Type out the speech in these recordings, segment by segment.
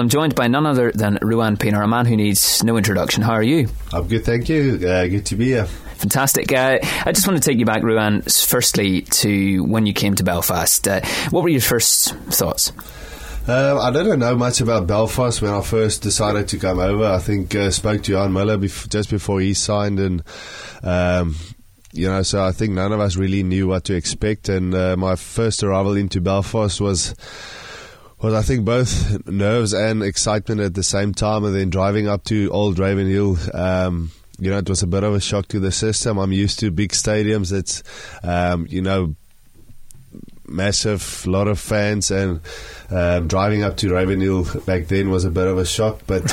I'm joined by none other than Ruan Pienaar, a man who needs no introduction. How are you? I'm good, thank you. Good to be here. Fantastic. I just want to take you back, Ruan, firstly to when you came to Belfast. What were your first thoughts? I didn't know much about Belfast when I first decided to come over. I think spoke to Jan Miller just before he signed, and so I think none of us really knew what to expect. And my first arrival into Belfast was I think both nerves and excitement at the same time. And then driving up to Old Ravenhill, it was a bit of a shock to the system. I'm used to big stadiums. It's massive, lot of fans, and driving up to Ravenhill back then was a bit of a shock, but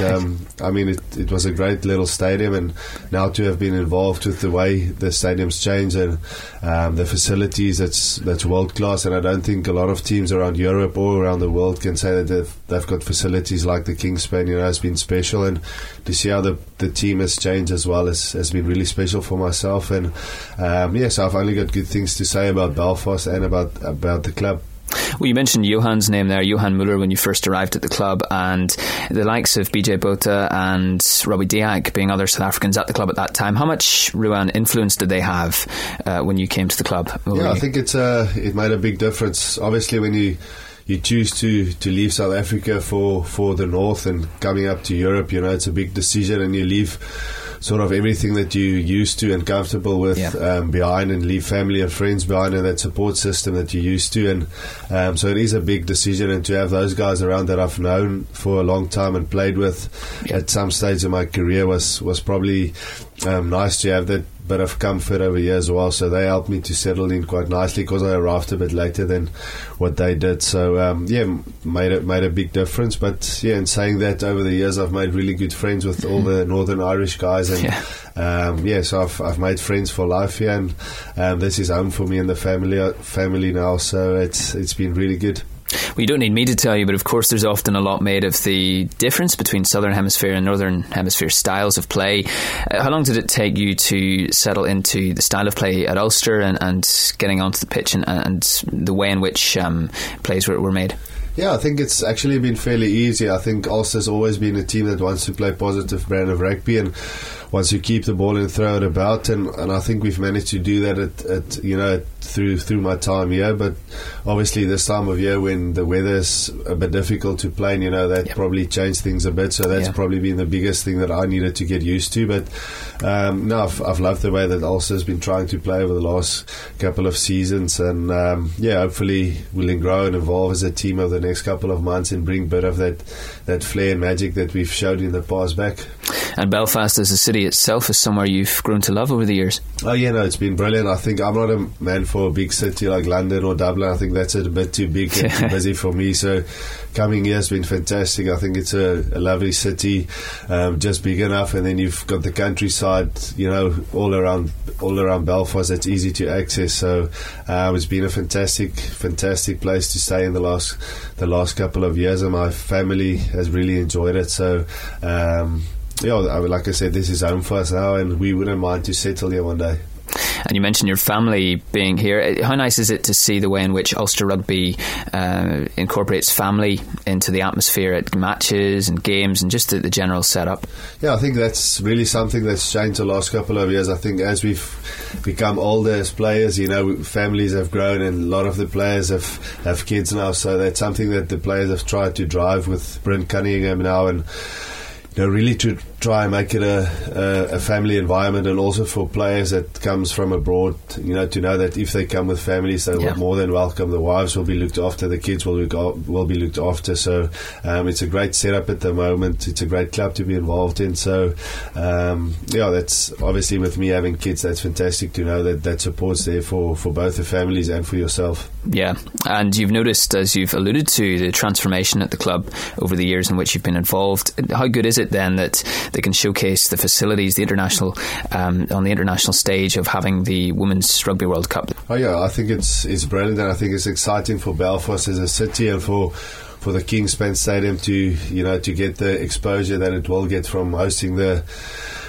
it was a great little stadium, and now to have been involved with the way the stadium's changed and the facilities, that's world class. And I don't think a lot of teams around Europe or around the world can say that they've got facilities like the Kingspan. It's been special, and to see how the team has changed as well has been really special for myself. And so I've only got good things to say about Belfast and about the club. Well, you mentioned Johan's name there, Johan Muller, when you first arrived at the club, and the likes of BJ Botha and Robbie Diak being other South Africans at the club at that time. How much, Ruan, influence did they have when you came to the club? I think it made a big difference. Obviously, when you choose to leave South Africa for the North and coming up to Europe, it's a big decision, and you leave sort of everything that you used to and comfortable with behind, and leave family and friends behind, and that support system that you're used to. And so it is a big decision, and to have those guys around that I've known for a long time and played with at some stage in my career was probably nice to have that bit of comfort over here as well. So they helped me to settle in quite nicely, because I arrived a bit later than what they did. So made a big difference. But in saying that, over the years I've made really good friends with all the Northern Irish guys, and so I've made friends for life here, and this is home for me and the family now. So it's been really good. Well, you don't need me to tell you, but of course there's often a lot made of the difference between Southern Hemisphere and Northern Hemisphere styles of play. How long did it take you to settle into the style of play at Ulster and getting onto the pitch and the way in which plays were made? Yeah, I think it's actually been fairly easy. I think Ulster's always been a team that wants to play positive brand of rugby and wants to keep the ball and throw it about, and I think we've managed to do that through my time here. But obviously this time of year when the weather's a bit difficult to play, that probably changed things a bit. So that's probably been the biggest thing that I needed to get used to. But I've loved the way that Ulster's been trying to play over the last couple of seasons, and hopefully we'll grow and evolve as a team over the next couple of months and bring a bit of that flair and magic that we've showed in the past back. And Belfast as a city itself is somewhere you've grown to love over the years. Oh yeah, no, it's been brilliant. I think I'm not a man for a big city like London or Dublin. I think that's a bit too big and too busy for me. So coming here has been fantastic. I think it's a lovely city, just big enough, and then you've got the countryside, all around Belfast. That's easy to access. So it's been a fantastic place to stay in the last couple of years, and my family has really enjoyed it. So. Like I said, this is home for us now, and we wouldn't mind to settle here one day. And you mentioned your family being here. How nice is it to see the way in which Ulster Rugby incorporates family into the atmosphere at matches and games and just the general setup? Yeah, I think that's really something that's changed the last couple of years. I think as we've become older as players, families have grown, and a lot of the players have kids now. So that's something that the players have tried to drive with Brent Cunningham now, and really to try and make it a family environment, and also for players that comes from abroad, to know that if they come with families, they're more than welcome. The wives will be looked after, the kids will be looked after. So it's a great setup at the moment. It's a great club to be involved in. So that's obviously, with me having kids, that's fantastic to know that support's there for both the families and for yourself. Yeah, and you've noticed, as you've alluded to, the transformation at the club over the years in which you've been involved. How good is it then that they can showcase the facilities, the international on the international stage of having the Women's Rugby World Cup? Oh yeah, I think it's brilliant, and I think it's exciting for Belfast as a city, and for the Kingspan Stadium to get the exposure that it will get from hosting the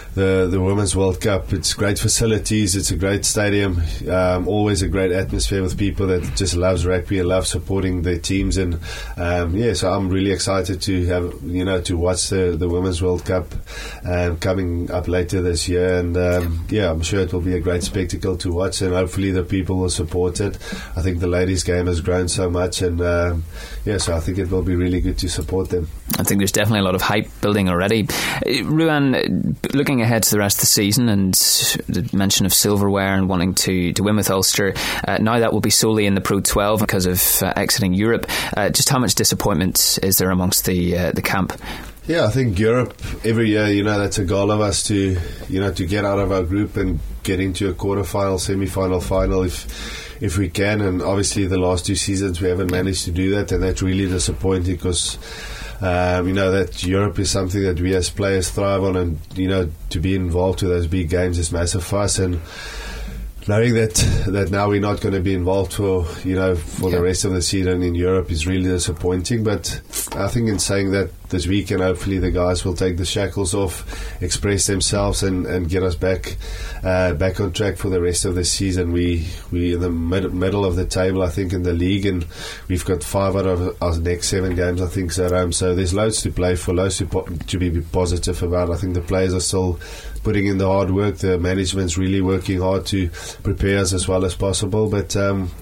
the Women's World Cup. It's great facilities, it's a great stadium, always a great atmosphere with people that just loves rugby and love supporting their teams. And so I'm really excited to have to watch the Women's World Cup coming up later this year. And I'm sure it will be a great spectacle to watch, and hopefully the people will support it. I think the ladies' game has grown so much, and so I think it will be really good to support them. I think there's definitely a lot of hype building already. Ruan, looking ahead to the rest of the season, and the mention of silverware and wanting to win with Ulster, now that will be solely in the Pro 12 because of exiting Europe. Just how much disappointment is there amongst the camp? Yeah, I think Europe every year, that's a goal of us to get out of our group and get into a quarter-final, semi-final, final if we can. And obviously the last 2 seasons we haven't managed to do that, and that's really disappointing because that Europe is something that we as players thrive on, and to be involved with those big games is massive for us. And knowing that now we're not going to be involved for the rest of the season in Europe is really disappointing. But I think in saying that, this weekend hopefully the guys will take the shackles off, express themselves, and get us back on track for the rest of the season. We in the middle of the table, I think, in the league, and we've got 5 out of our next 7 games, I think, at home. So there's loads to play for, loads to be positive about. I think the players are still putting in the hard work. The management's really working hard to prepare us as well as possible. But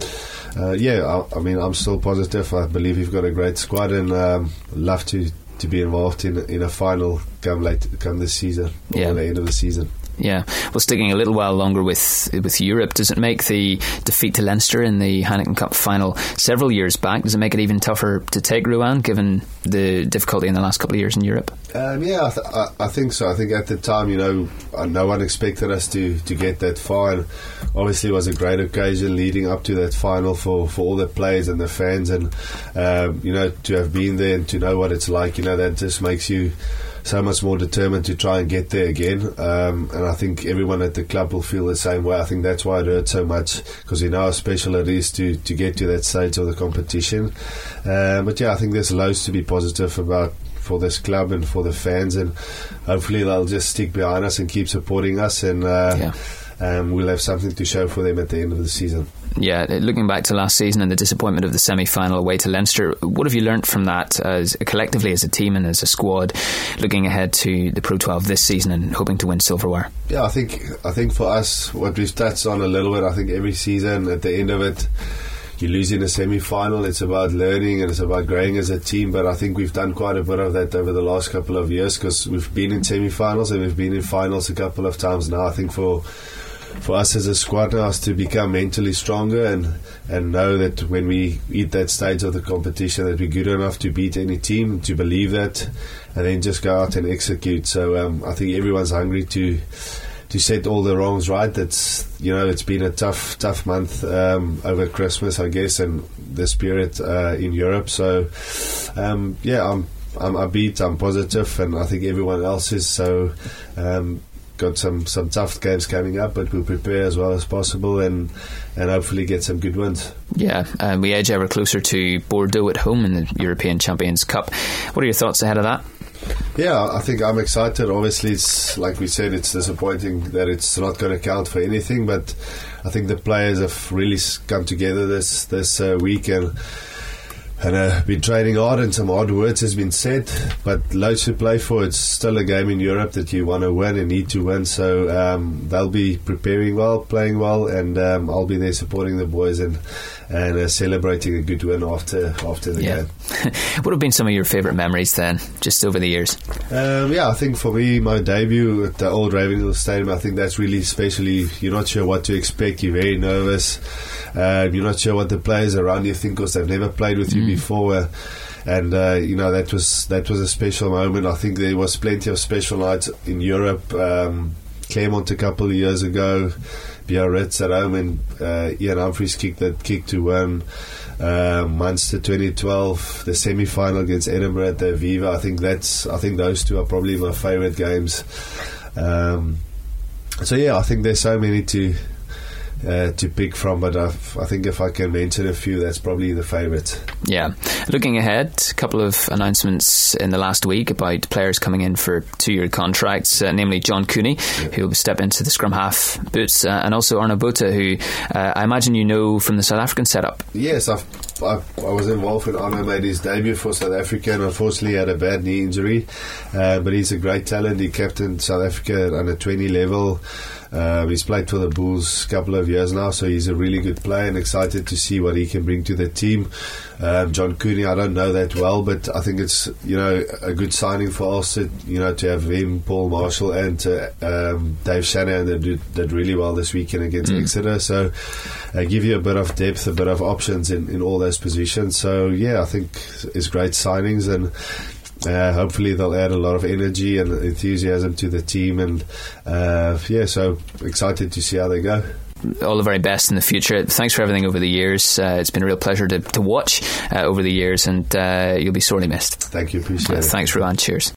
I'm still positive. I believe we've got a great squad, and love to be involved in a final come this season, or the end of the season. Yeah, well, sticking a little while longer with Europe, does it make the defeat to Leinster in the Heineken Cup final several years back, does it make it even tougher to take, Ruan, given the difficulty in the last couple of years in Europe? I think so. I think at the time, no one expected us to get that far. And obviously it was a great occasion leading up to that final for all the players and the fans, and to have been there and to know what it's like, that just makes you so much more determined to try and get there again. And I think everyone at the club will feel the same way. I think that's why it hurt so much, because we know how special it is to get to that stage of the competition. I think there's loads to be positive about for this club and for the fans, and hopefully they'll just stick behind us and keep supporting us, and we'll have something to show for them at the end of the season. Yeah, looking back to last season and the disappointment of the semi-final away to Leinster, what have you learnt from that collectively as a team and as a squad, looking ahead to the Pro 12 this season and hoping to win silverware? Yeah, I think for us, what we've touched on a little bit, I think every season at the end of it, you lose in a semi-final. It's about learning and it's about growing as a team, but I think we've done quite a bit of that over the last couple of years, because we've been in semi-finals and we've been in finals a couple of times now. I think for us as a squad now is to become mentally stronger and know that when we hit that stage of the competition that we're good enough to beat any team, to believe that, and then just go out and execute. So I think everyone's hungry to set all the wrongs right. That's it's been a tough month over Christmas, I guess, and this period in Europe. So I'm upbeat, I'm positive, and I think everyone else is. So got some tough games coming up, but we'll prepare as well as possible and hopefully get some good wins. Yeah, we edge ever closer to Bordeaux at home in the European Champions Cup. What are your thoughts ahead of that? Yeah, I think I'm excited. Obviously, it's like we said, it's disappointing that it's not going to count for anything, but I think the players have really come together this week and been training hard, and some hard words has been said, but loads to play for. It's still a game in Europe that you want to win and need to win, so they'll be preparing well, playing well, and I'll be there supporting the boys and celebrating a good win after the game. What have been some of your favourite memories then, just over the years? I think for me, my debut at the old Ravenhill Stadium, I think that's really special. You're not sure what to expect, you're very nervous, you're not sure what the players around you think, because they've never played with you before, and that was a special moment. I think there was plenty of special nights in Europe. Clermont a couple of years ago, Biarritz at home, and Ian Humphries kicked to win. Munster 2012, the semi-final against Edinburgh at the Aviva. I think those two are probably my favourite games. I think there's so many to to pick from, but I think if I can mention a few, that's probably the favourite. Yeah. Looking ahead, a couple of announcements in the last week about players coming in for 2-year contracts, namely John Cooney, who will step into the scrum half boots, and also Arno Botha, who I imagine you know from the South African setup. Yes, I was involved when Arno made his debut for South Africa, and unfortunately had a bad knee injury, but he's a great talent. He captained South Africa at under 20 level. He's played for the Bulls a couple of years now, so he's a really good player, and excited to see what he can bring to the team. John Cooney, I don't know that well, but I think it's a good signing for Ulster, to have him, Paul Marshall, and Dave Shanahan that did really well this weekend against Exeter. So give you a bit of depth, a bit of options in all those positions. So yeah, I think it's great signings, and hopefully they'll add a lot of energy and enthusiasm to the team, and so excited to see how they go. All the very best in the future. Thanks for everything over the years. It's been a real pleasure to watch over the years, and you'll be sorely missed. Thank you, appreciate it. Thanks, Ruan. Cheers.